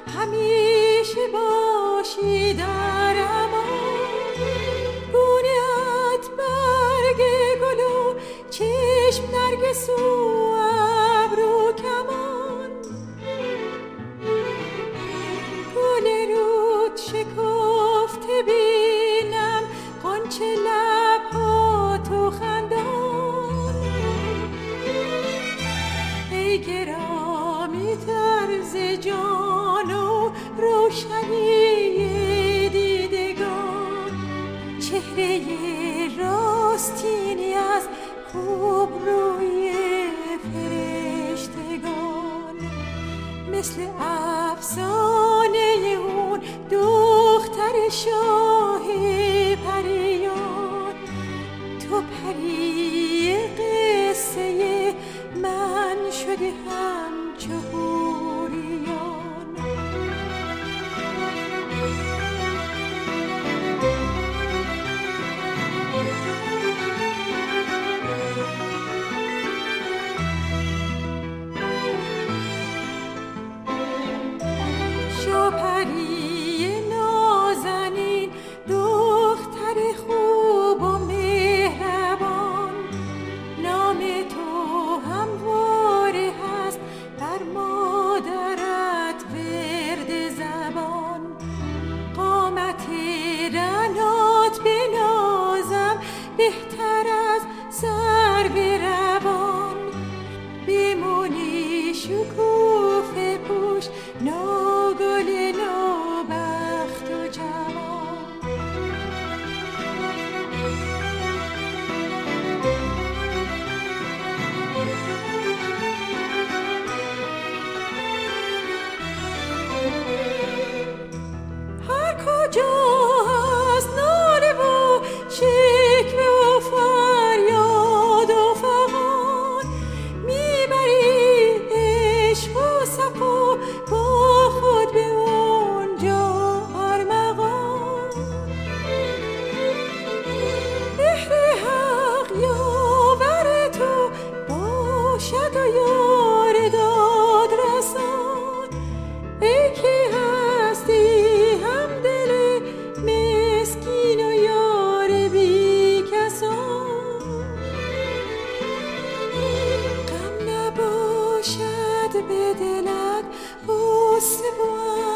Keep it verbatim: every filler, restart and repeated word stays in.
همیشه باشی در امان. گونه‌ات برگ گل و چشم نرگس و ابرو کمان. گل رود شکفته بینم، غنچه لب‌ها تو خندان. ای گرامی طرز جان و روشنی دیدگان، چهره راستینی از خوب روی فرشتگان. مثل افسانه اون دختر شاه پریان، تو پری قصه من شده همچو حوریان. شو پری نازنین، دختر خوب و مهربان، نام تو همواره هست بر مادرت ورد زبان. قامت رنات بنازم بهتر از سرو روان. بمونی شکوفه پوش، نوگل نوبخت و جوان. هر کجا هست ناله و شکوه و فریاد و فغان، میبری عشق و صفا با خود به اونجا ارمغان. مهر حق یاور تو باشد و یار داد رسان. ای که هستی همدل مسکین و یار بی کسان. غم نباشد به دلت غصه و